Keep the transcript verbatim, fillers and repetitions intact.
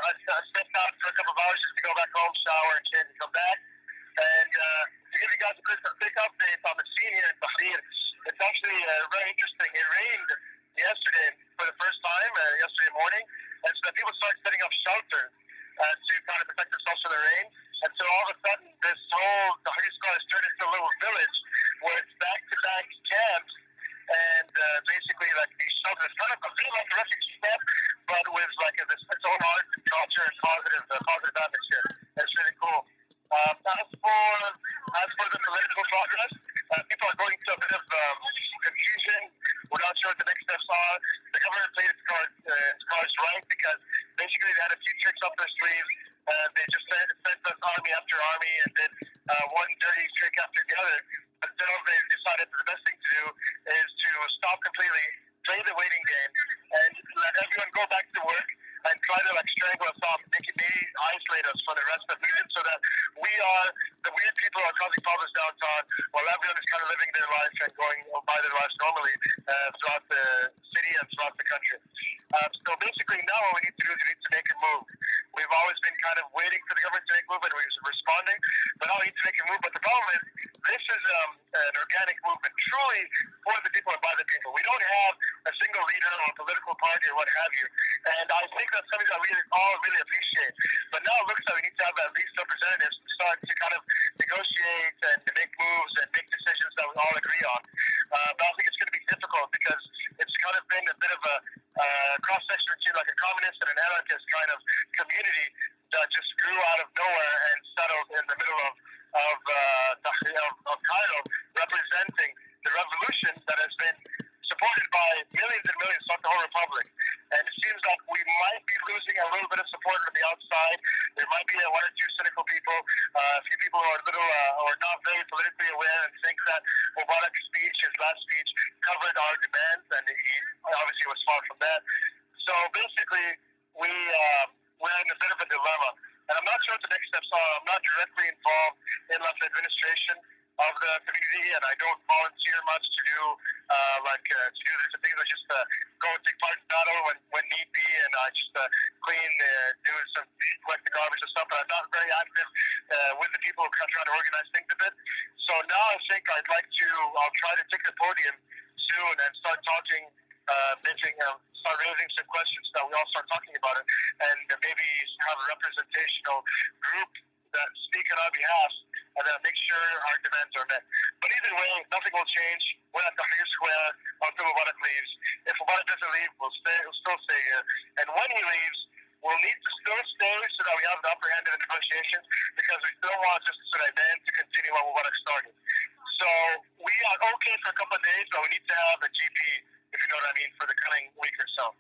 I, I stepped out for a couple of hours just to go back home, shower, and change, and come back. And uh, to give you guys a quick, quick update on the scene here in Bahrain, it's actually uh, very interesting. It rained yesterday for the first time, uh, yesterday morning, and so people started setting up shelters uh, to kind of protect themselves from the rain. And so all of a sudden, this whole Tahrir Square has turned into a little village where it's back-to-back camps, and uh, basically like these shelters, kind of a bit like a refugee camp, but with like a, this, its own art and culture and positive, uh, positive atmosphere. It's really cool. Um, as for as for the political progress, uh, people are going to a bit of um, confusion. We're not sure what the next steps are. The government played its cards, uh, its cards right because basically they had a few tricks up their sleeves. Uh, they just sent, sent us army after army and did uh, one dirty trick after the other. Until they decided that the best thing to do is to stop completely, play the waiting game, and let everyone go back to work and try to like strangle us off, make it maybe isolate us from the rest of the region so that we are the weird people who are causing problems downtown while everyone is kind of living their life and going by their lives normally uh, throughout the city and throughout the country. Uh, so basically now what we need to do is we need to make a move. We've always been kind of waiting for the government to make a move and we're responding, but now we need to make a move. But the problem is this is um, an organic movement, truly for the people and by the people. We don't have a single leader or a political party or what have you. And I think that's something that we all really appreciate. But now it looks like we need to have at least representatives to start to kind of negotiate and to make moves and make decisions that we all agree on. Uh, but I think it's going to be difficult because it's kind of been a bit of a uh, cross-section between like a communist and an anarchist kind of community that just grew out of nowhere and settled in the middle of of, uh, of, of Cairo, representing the revolution that has been supported by millions and millions throughout the whole republic. And it seems like we might be losing a little bit of support from the outside. There might be a one or two cynical people, uh, a few people who are a little uh, or not very politically aware and think that Mubarak's speech, his last speech, covered our demands, and he obviously was far from that. So basically, we uh, we're in a bit of a dilemma. And I'm not sure what the next steps are. I'm not directly involved in like the administration of the community, and I don't volunteer much to do uh, like uh, to do different things. I just uh, go and take part in battle when, when need be, and I just uh, clean, uh, do some collect the garbage and stuff. But I'm not very active uh, with the people who are trying to organize things a bit. So now I think I'd like to. I'll try to take the podium soon and start talking, uh, making. Um, start raising some questions that we all start talking about it, and maybe have a representational group that speak on our behalf and then make sure our demands are met. But either way, nothing will change. We're at Tahrir Square until Mubarak leaves. If Mubarak doesn't leave, we'll stay. We'll still stay here. And when he leaves, we'll need to still stay so that we have the upper hand in the negotiations, because we still want Justice Sulaiman to continue what Mubarak started. So we are okay for a couple of days, but we need to have a G P, if you know what I mean, for the coming week or so.